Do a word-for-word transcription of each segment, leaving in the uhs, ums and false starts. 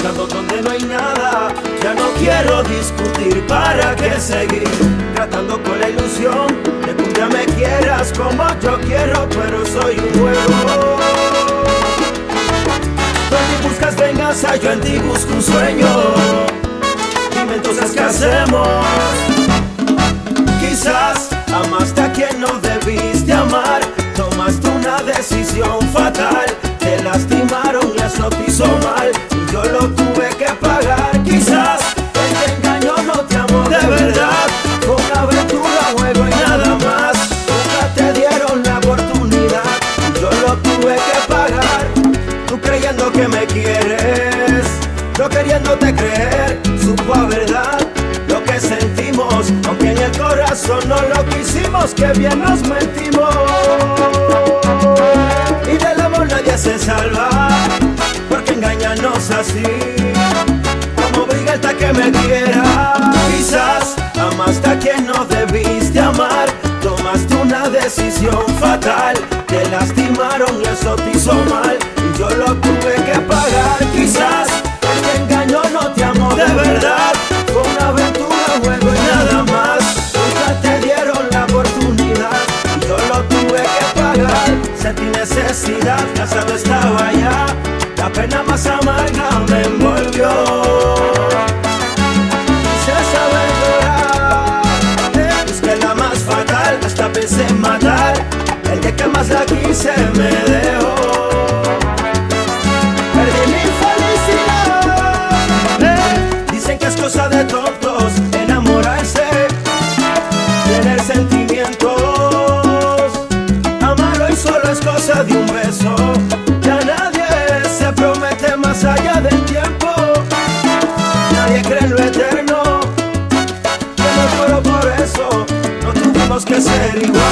buscando donde no hay nada. Ya no quiero discutir, ¿para qué seguir? Tratando con la ilusión de que un día me quieras como yo quiero, pero soy un juego. Tú en mí buscas venganza, yo en ti busco un sueño. Dime entonces qué hacemos. Quizás amaste a quien no debiste amar. Tomaste una decisión fatal. Te lastimaron y eso te hizo mal, y yo lo tuve que pagar. Quizás él te engañó, no te amó de verdad. Fue una aventura, juego y nada más. Nunca te dieron la oportunidad, y yo lo tuve que pagar. Tú creyendo que me quieres, yo queriéndote creer. Supo a verdad lo que sentimos, aunque en el corazón no lo quisimos. Que bien nos mentimos. Y del amor nadie se salva, porque engañarnos así, como obligarte a que me quiera. Quizás amaste a quien no debiste amar. Tomaste una decisión fatal. Te lastimaron y eso te hizo mal, y yo lo tuve que pagar. Quizás él te engañó, no te amó de verdad. Fue una aventura, un juego y nada más. Nunca te dieron la oportunidad, y yo lo tuve que pagar. Sentí necesidad, casado estaba ya. La pena más amarga me envolvió. Quise saber llorar, busqué la más fatal, hasta pensé en matar. El día que más la quise me dejó. Perdí mi felicidad. eh, Dicen que es cosa de tontos enamorarse, tener sentimientos. Amarlo y solo es cosa de un beso. Ya nadie se promete más allá del tiempo. Nadie cree en lo eterno. Que no fuera por eso, no tuvimos que ser iguales.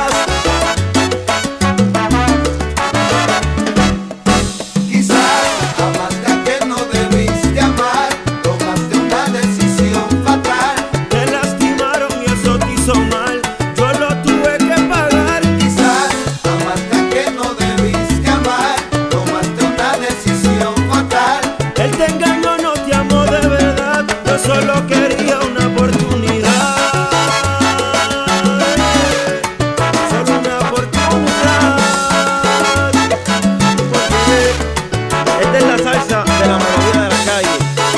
Solo quería una oportunidad, solo una oportunidad. Porque esta es la salsa de la melodía de la calle,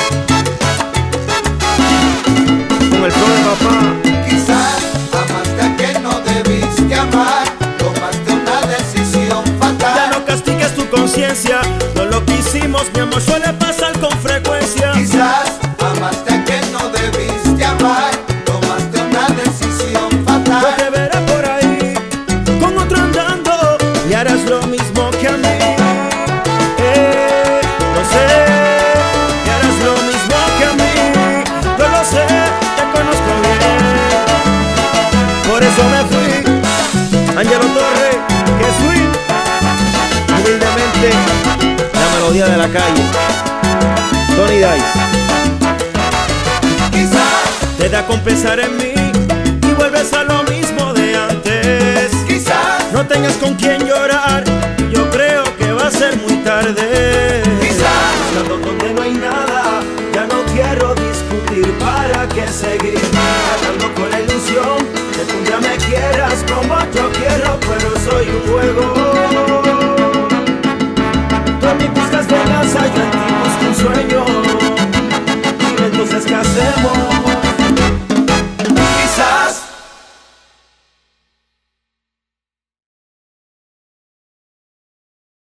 con el flow de papá. Quizás amaste a quien no debiste amar. Tomaste una decisión fatal. Ya no castigues tu conciencia, no lo quisimos, mi amor, suele pasar con frecuencia. Quizás amaste a quien no debiste amar. Tomaste una decisión fatal. Yo te veré por ahí con otro andando y harás lo mismo que a mí. Eh, lo sé, y harás lo mismo que a mí. Yo lo sé, te conozco bien. Por eso me fui. Angelo Torres, que sweet. Humildemente, la melodía de la calle. Tony Dice. Te da con pensar en mí y vuelves a lo mismo de antes. Quizás no tengas con quién llorar, yo creo que va a ser muy tarde. Quizás buscando donde no hay nada, ya no quiero discutir, ¿para qué seguir? Tratando con la ilusión de que un día me quieras como yo quiero, pero soy un juego. Tú en mí buscas